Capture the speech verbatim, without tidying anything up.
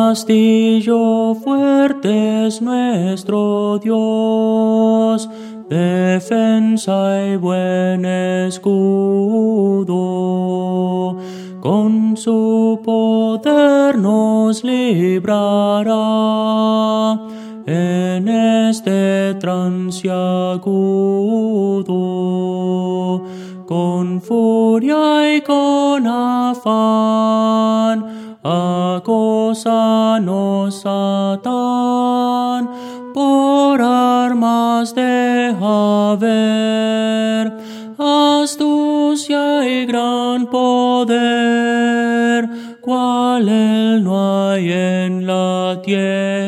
Castillo fuerte es nuestro Dios, defensa y buen escudo. Con su poder nos librará en este trance agudo. Con furia y con afán acósanos Satán, por armas deja ver astucia y gran poder, cual él no hay en la tierra.